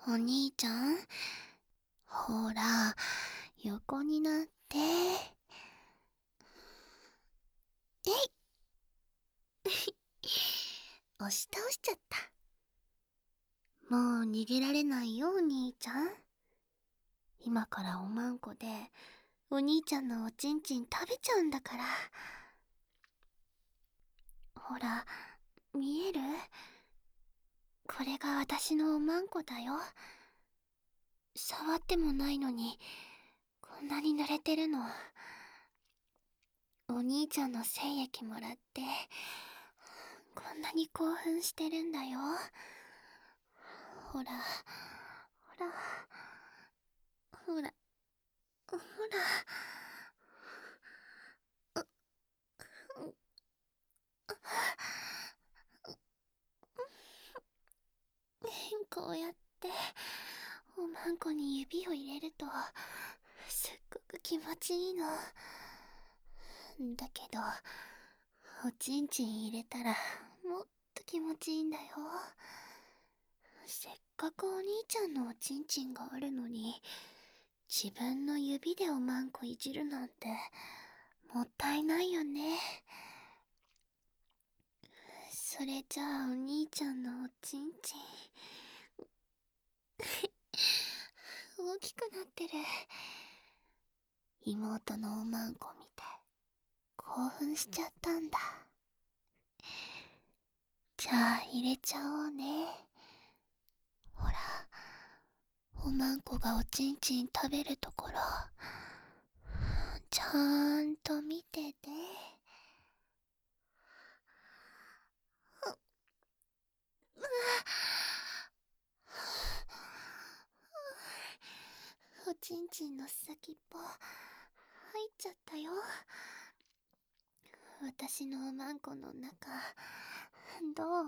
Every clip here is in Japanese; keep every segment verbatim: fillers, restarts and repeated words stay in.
お兄ちゃん、ほら、横になって。えい押し倒しちゃった。もう逃げられないよ、お兄ちゃん。今からおまんこで、お兄ちゃんのおちんちん食べちゃうんだから。ほら、見える？これが私のおまんこだよ。触ってもないのに、こんなに濡れてるの。お兄ちゃんの精液もらって、こんなに興奮してるんだよ。ほら、ほら、ほら、ほら。こうやっておまんこに指を入れるとすっごく気持ちいいの。だけどおちんちん入れたらもっと気持ちいいんだよ。せっかくお兄ちゃんのおちんちんがあるのに自分の指でおまんこいじるなんてもったいないよね。それじゃあお兄ちゃんのおちんちん大きくなってる。妹のおまんこ見て興奮しちゃったんだ。じゃあ入れちゃおうね。ほら、おまんこがおちんちん食べるところちゃんと見てて。おちんちんの先っぽ入っちゃったよ。私のおまんこの中どう？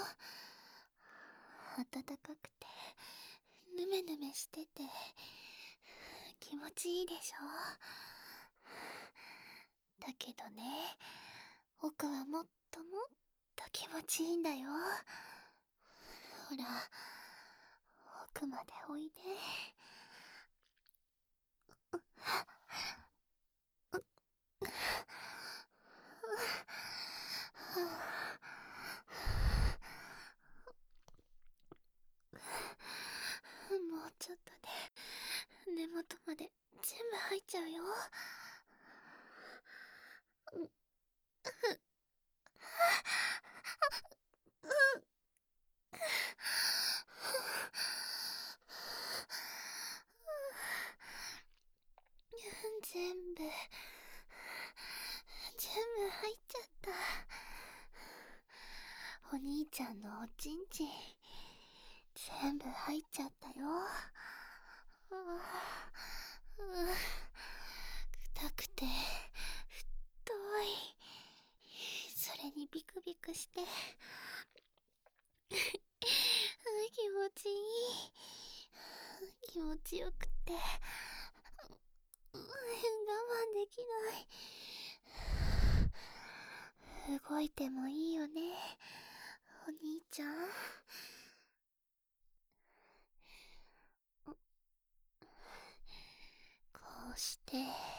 暖かくてぬめぬめしてて気持ちいいでしょ？だけどね、奥はもっともっと気持ちいいんだよ。ほら、奥までおいで。もうちょっとで根元まで全部入っちゃうよ。全部全部入っちゃった。お兄ちゃんのおちんちん全部入っちゃったよ。硬くて太い、それにビクビクして気持ちいい。気持ちよくて我慢できない。動いてもいいよね、お兄ちゃん。こうして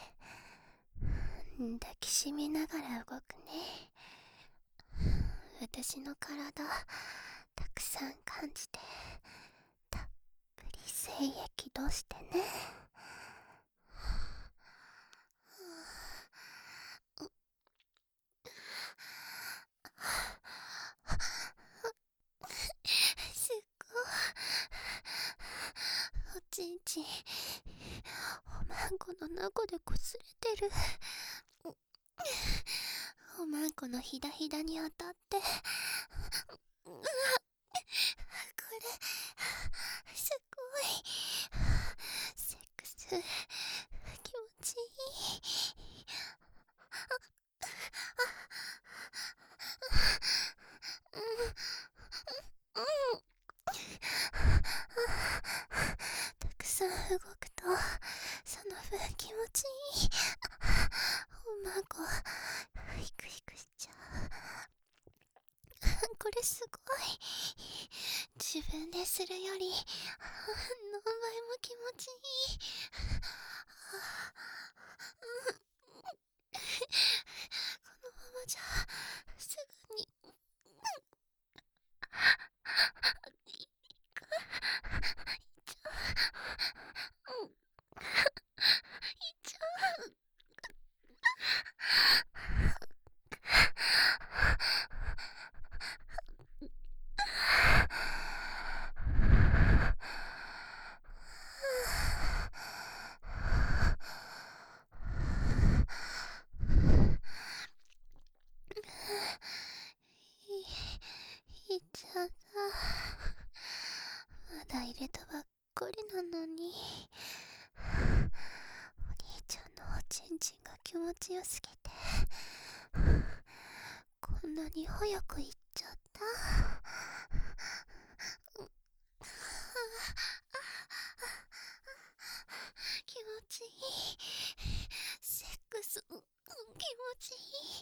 抱きしめながら動くね。私の体たくさん感じてたっぷり精液出してね。すっごいおちんちんおまんこの中でこすれてる。おまんこのひだひだに当たってうわっ、これすごいセックス気持ちいい。たくさん動くとその分気持ちいい。おまんこヒクヒクしちゃう。これすごい。自分でするより何倍も気持ちいい。このままじゃすぐにいくいっちゃう。いっちゃう。いいっちゃった。まだ入れたばっかりなのに。お兄ちゃんのおちんちんが気持ちよすぎてこんなに早く行っちゃった。気持ちいい。セックス気持ちいい。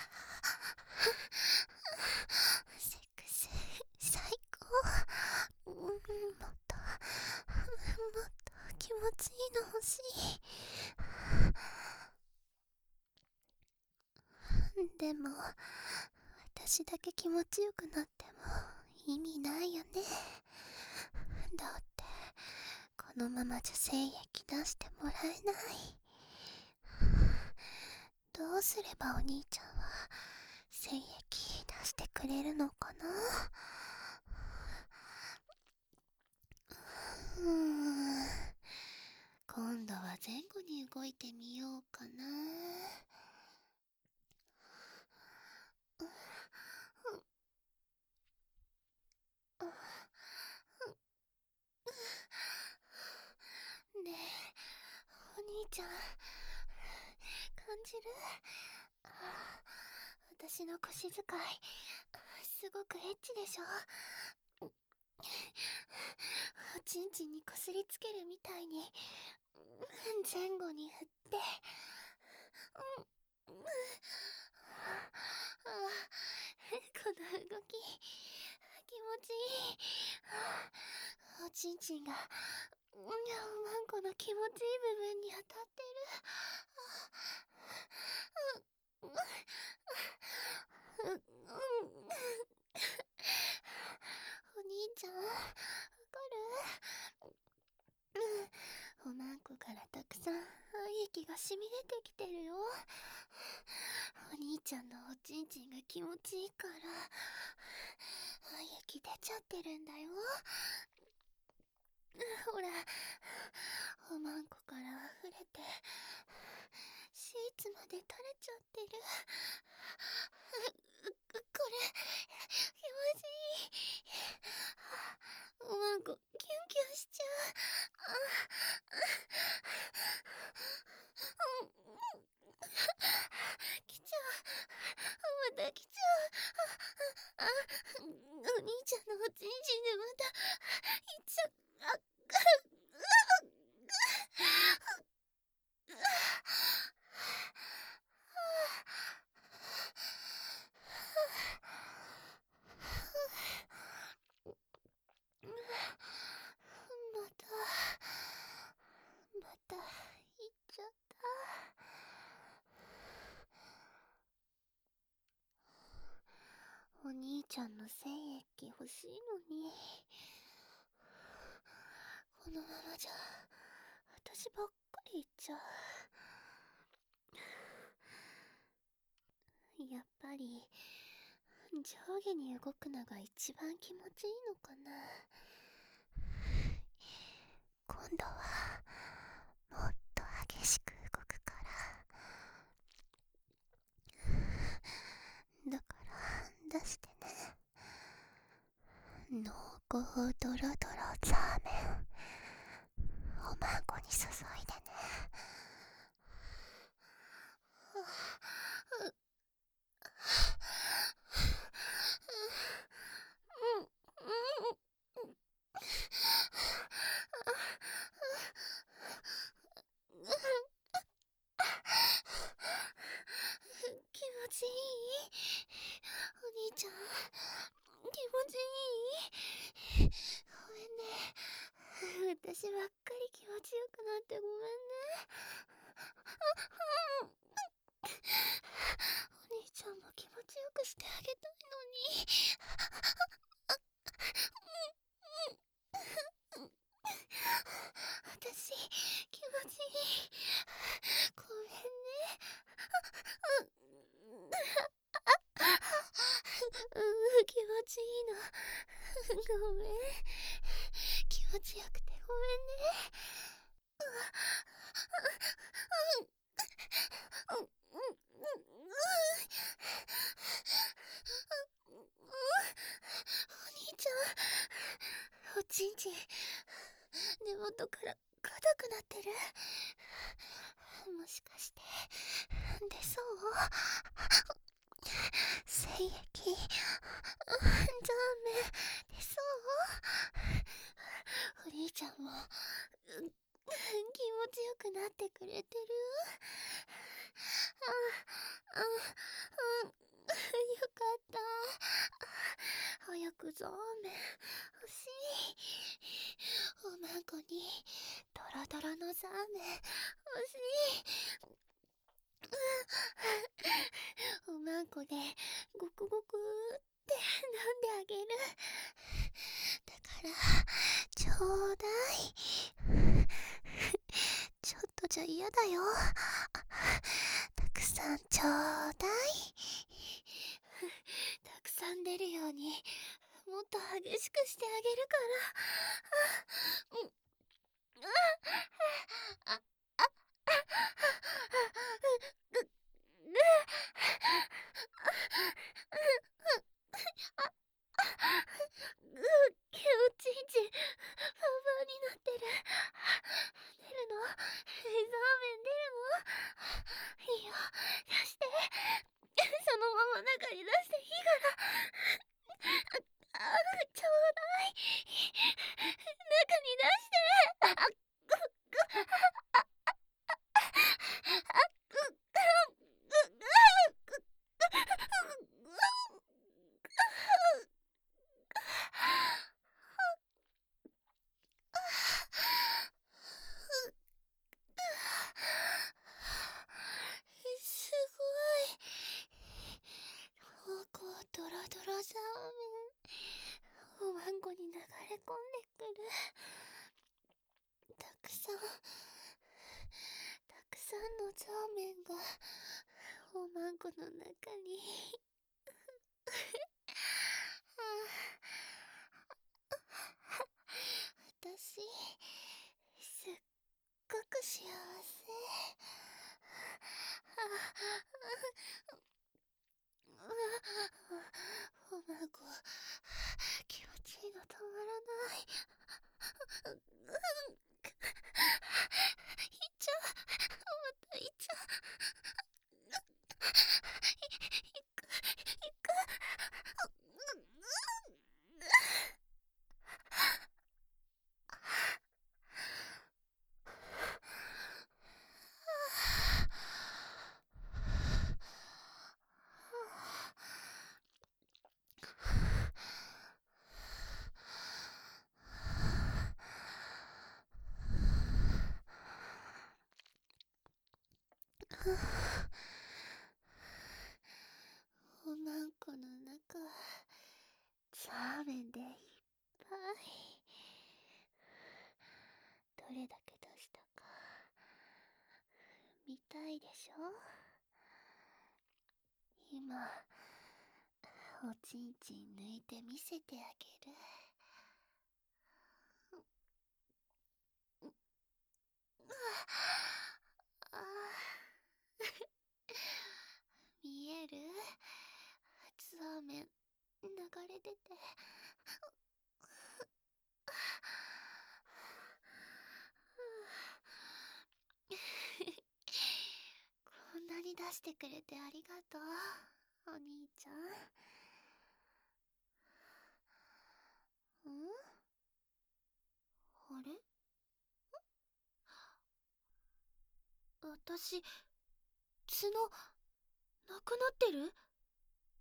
セックス最高。うん、もっともっと気持ちいいの欲しい。でも私だけ気持ちよくなっても意味ないよね。だってこのままじゃ精液出してもらえない。どうすればお兄ちゃんは精液出してくれるのかな。うーん、今度は前後に動いてみようかな。ねえお兄ちゃん感じる？私の腰使いすごくエッチでしょ。おちんちんにこすりつけるみたいに前後に振って、うん、この動き気持ちいい。おちんちんがおまんこの気持ちいい部分に当たってる。お兄ちゃんわかる？おまんこからたくさん愛液が染み出てきてるよ。お兄ちゃんのおちんちんが気持ちいいから愛液出ちゃってるんだよ。ほらおまんこから溢れてシーツまで垂れちゃってる。これ気持ちいい。おまんこキュンキュンしちゃう。来ちゃう。また来ちゃう。あ、お兄ちゃんのおちんちんでまた行っちゃう。あまたまた行っちゃった。お兄ちゃんの精液欲しいのにこのままじゃ私ばっかり行っちゃう。やっぱり上下に動くのが一番気持ちいいのかな。今度はもっと激しく動くから、だから出してね。濃厚ドロドロザーメンおまんこに注いでね。気持ちいい？お兄ちゃん気持ちいい？ごめんね私ばっかり気持ちよくなってごめんね。お兄ちゃんも気持ちよくしてあげたいのに。私気持ちいい。ごめんね。うん、気持ちいいの。ごめん。気持ちよくてごめんね。お兄ちゃん、おちんちん根元から硬くなってる。もしかして出そう？精液、ザーメン出そう？お兄ちゃんも、うん、気持ちよくなってくれてる？あ、あ、うん、よかった。早くザーメン欲しい。おまんこにドロドロのザーメン欲しい。おまんこでごくごくって飲んであげる。だからちょうだい。ちょっとじゃ嫌だよ。たくさんちょうだい。たくさん出るようにもっと激しくしてあげるから。うん。あ、あ、あ、ぐ、おちんちんパンパンになってる。出るの？ザーメン出るの？いいよ、出して。そのまま中に出していいから。あ、ちょうだい。中に出して。あ、ぐ、ぐ、あ、あ、あ、ぐ、ぐ、ぐ、ぐ、すごい。もうこうドロドロザーメンおまんこに流れ込んでくる。たくさんたくさんのザーメンがおまんこの中に。私すっごく幸せ。おまんこ気持ちいいの止まらない。いっちゃう。またいっちゃう。いくいく。おまんこの中ザーメンでいっぱい。どれだけ出したか見たいでしょ？今おちんちん抜いて見せてあげる。ああ見える？ザーメン流れ出て。こんなに出してくれてありがとう、お兄ちゃん。ん？あれ？私、角、なくなってる？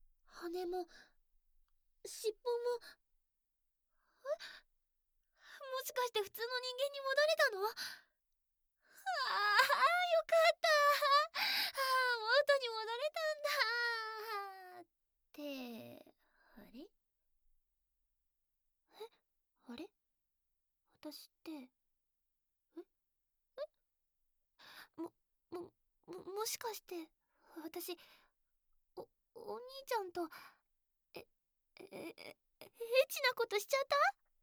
羽も、尻尾も、え？ もしかして普通の人間に戻れたの？ああ、よかった。ああ、元に戻れたんだ。って、あれえあれ私って、えも、も、も、もしかして、私、お、お兄ちゃんと、え、え、え、えエッチなことしちゃった？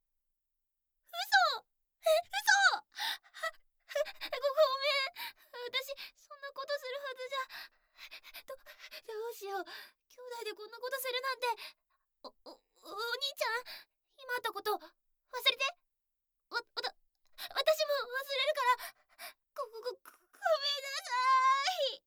嘘！え、嘘！ご、ごめん。私、そんなことするはずじゃ。ど、どうしよう。兄弟でこんなことするなんて。お、お、お兄ちゃん、今あったこと忘れて。わ、わた、私も忘れるから。ご、ご、ご、ごめんなさい。